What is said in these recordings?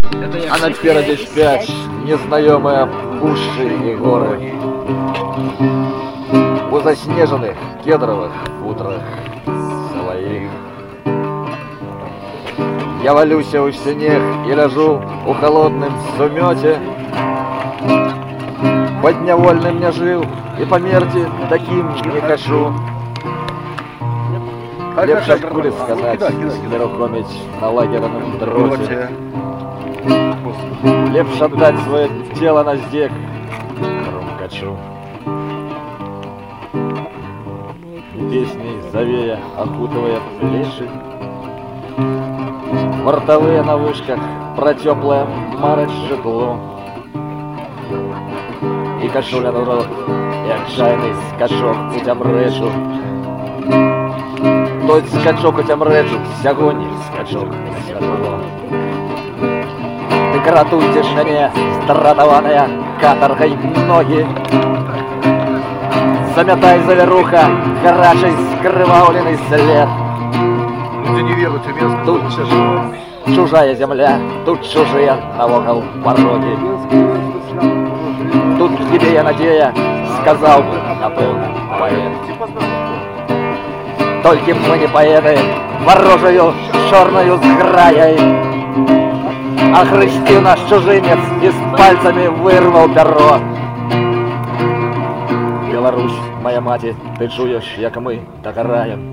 А напереди спять незнакомые пуши и горы. У заснеженных кедровых утрах своих. Я валюсь у снег и лежу у холодным сумете. Подневольным не жил и по мерти таким не хочу. Лепше кули сказать, нерухомить на лагерном дроте. Лепше отдать свое тело на здек румкачу. Песней завея, окутывая плечи, вартовые на вышках про теплое марать житло. І кашуля на рот, як чайний скачок у тямречу. Той скачок у тямречу, сягонь скачок на святло. Ты кратуй тишине, стратованная каторгой ноги. Заметай заверуха, гарачий скривавленный след. Тут чужая земля, тут чужие навокал пороги. Тут к тебе я надея, сказал бы, напевно, поэт. Только мы не поэты, ворожею черною зграей. А хрести наш чужинец и с пальцами вырвал перо. Беларусь, моя маті, ти чуєш, як ми догораєм.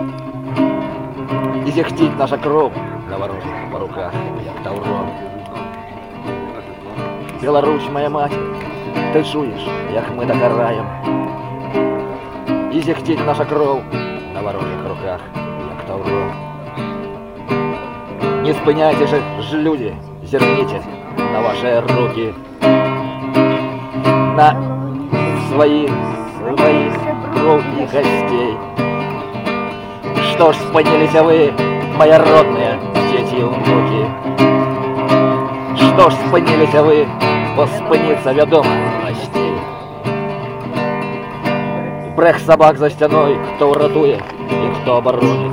І зіхтіть наша кров на ворожих руках, як тавро. Беларусь, моя мать, ти чуєш, як ми догораєм. І зіхтіть наша кров на ворожих руках, як тавро. Не спиняйте же, люди, зерните на ваши руки, на своих кровь и гостей. Что ж спынились вы, мои родные дети и внуки? Что ж спынились вы, поспыниться ведомо властей? Брех собак за стеной, кто уратует и кто оборонит.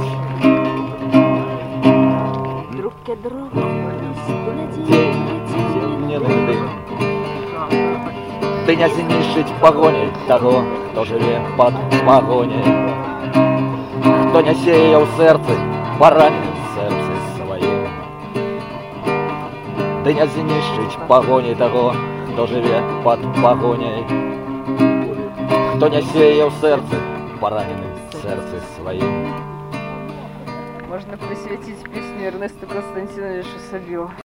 Друг к другу, Не нужны. Ты не знищить погони того, хто живе под погоней. Хто не сеял в сердце, поранен в сердце своем. Ты не знищить погони того, хто живе под погоней. Хто не сеял в сердце, поранен в сердце своем. Можно посвятить песню Эрнесту Константиновичу Сабилу.